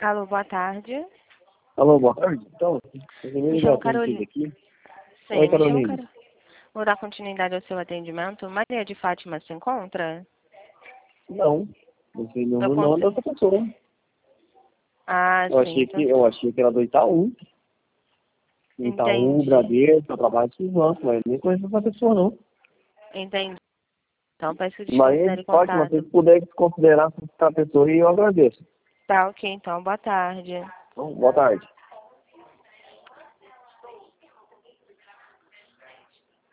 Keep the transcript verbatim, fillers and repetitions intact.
Alô, boa tarde. Alô, boa tarde. Então, Me chamo Carolina. aqui. Sim, Oi, me chamo Carolina. Carolina. Vou dar continuidade ao seu atendimento. Maria de Fátima se encontra? Não, você não, Eu não, não é da consigo. outra pessoa. Ah, Eu sim. achei que, Então... eu achei que era do Itaú. Itaú, Entendi. Bradesco, eu trabalho com os bancos, mas nem conheço essa pessoa, não. Entendi. Então, peço que Maria desconsidere de o Fátima, se contato. você puder considerar essa pessoa aí, eu agradeço. Tá, ok. Então, boa tarde. Então, boa tarde.